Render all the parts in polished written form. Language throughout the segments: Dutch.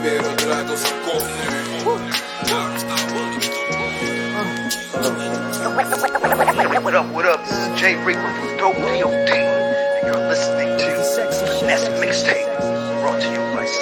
wereld draait als een kop nu. What up? This is Jay Rick from Dope D.O.D. And you're listening to Nest Mixtape. Brought to you by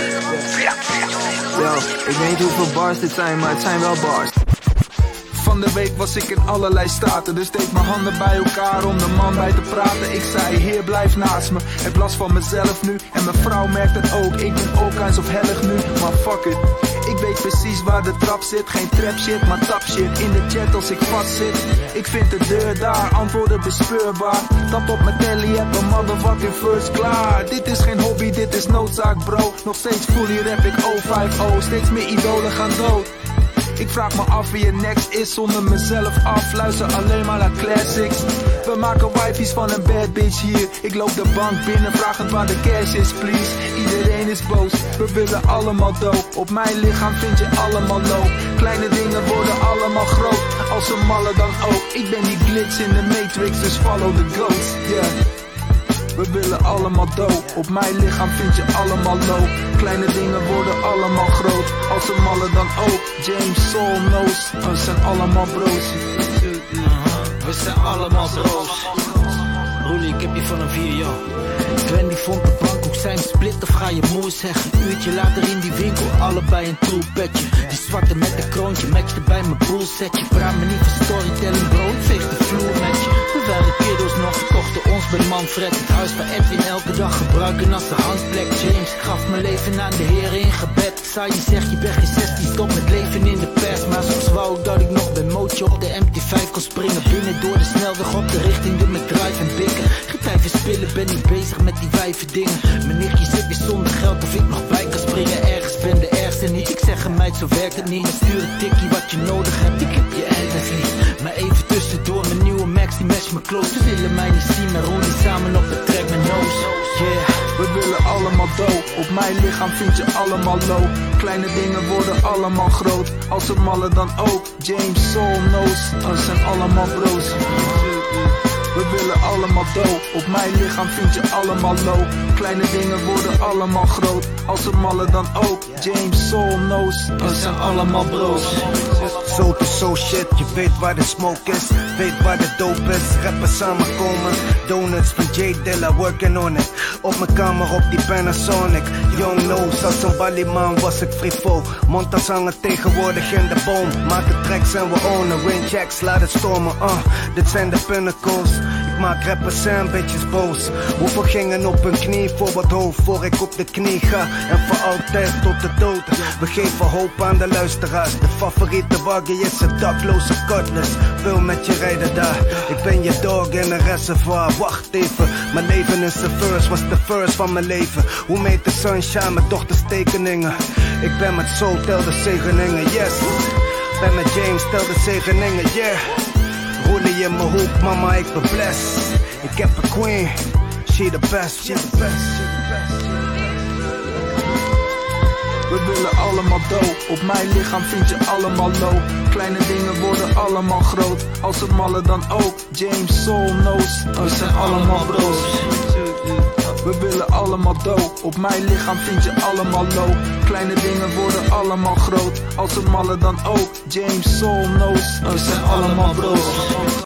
Yo, ik weet niet hoeveel bars dit zijn, maar het zijn wel bars. Van de week was ik in allerlei staten, dus deed mijn handen bij elkaar om de man bij te praten. Ik zei, heer blijf naast me, heb last van mezelf nu. En mijn vrouw merkt het ook, ik ben all kinds of hellig nu. Maar fuck it, ik weet precies waar de trap zit. Geen trap shit, maar tap shit in de chat als ik vast zit. Ik vind de deur daar, antwoorden bespeurbaar. Tap op mijn telly, heb een motherfucking first klaar. Dit is geen hobby, dit is noodzaak bro. Nog steeds fully rap ik 050, steeds meer idolen gaan dood. Ik vraag me af wie je next is zonder mezelf af. Luister alleen maar naar classics. We maken wifey's van een bad bitch hier. Ik loop de bank binnen, vragend waar de cash is, please. Iedereen is boos, we willen allemaal dood. Op mijn lichaam vind je allemaal low. Kleine dingen worden allemaal groot. Als ze mallen dan ook. Ik ben die glitch in de matrix, dus follow the ghost, yeah. We willen allemaal dood. Op mijn lichaam vind je allemaal low. Kleine dingen worden allemaal groot. Als ze mallen dan ook. James Soul knows. We zijn allemaal bro's. We zijn allemaal bro's. Roelie, ik heb je van een 4 jaar. Glenn die vond de bankhoek, zijn split of ga je moe zeggen. Een uurtje later in die winkel, allebei een troepetje. Die zwarte met een kroontje, matchte bij mijn bullsetje. Praat me niet van storytelling bro, ik veeg de vloer met je. We waren kiddo's nog, kochten ons bij Manfred. Het huis van Edwin elke dag gebruiken als de handplek. James gaf mijn leven aan de Heer in gebed. Ik zei je zegt je bent geen 16, stop met leven in de pers. Maar soms wou ik dat ik nog bij Mootje op de MT5 kon springen. Binnen door de snelweg op de richting, door met drive en bikken. Geen tijd verspillen, ben ik bezig met die wijven dingen. Mijn nichtje zit weer zonder geld of ik nog bij kan springen. Ergens ben de ergste niet, ik zeg een meid zo werkt het niet. Stuur een tikkie wat je nodig hebt, ik heb je ergens lief. Maar even tussendoor, mijn nieuwe Max die matcht me close. Ze willen mij niet zien, maar rollen samen op de track met nose. Yeah. We willen allemaal dood. Op mijn lichaam vind je allemaal low. Kleine dingen worden allemaal groot. Als ze mallen dan ook. James Soul knows. We zijn allemaal bro's. We willen allemaal dood. Op mijn lichaam vind je allemaal low. Kleine dingen worden allemaal groot. Als ze mallen dan ook. James Soul knows. We zijn allemaal bro's. Soul to soul shit, je weet waar de smoke is. Weet waar de dope is, rappers samenkomen. Donuts van J Dilla, working on it. Op mijn kamer op die Panasonic. Young nose, als een ballyman was ik frivol. Montas hangen tegenwoordig in de boom. Maken tracks en we ownen, windjacks, laat het stormen. Dit zijn de pinnacles. Ik maak rappers en bitches boos. Hoeveel gingen op hun knie voor wat hoofd, voor ik op de knie ga. En voor altijd tot de dood. We geven hoop aan de luisteraars. De favoriete waggie is een dakloze cutlass. Wil met je rijden daar. Ik ben je dog in een reservoir. Wacht even, mijn leven is de verse. Was de first van mijn leven. Hoe meet de sunshine met dochters tekeningen. Ik ben met Soul, tel de zegeningen, yes. Ben met James, tel de zegeningen, yeah. Roelie in mijn hoek, mama ik ben blessed. Ik heb een queen, she the best, she the best. We willen allemaal dood. Op mijn lichaam vind je allemaal low. Kleine dingen worden allemaal groot. Als ze mallen dan ook. James Soul knows. We zijn allemaal bro's. We willen allemaal dood. Op mijn lichaam vind je allemaal low. Kleine dingen worden allemaal groot. Als ze mallen dan ook. James Soul knows. We zijn allemaal bro's.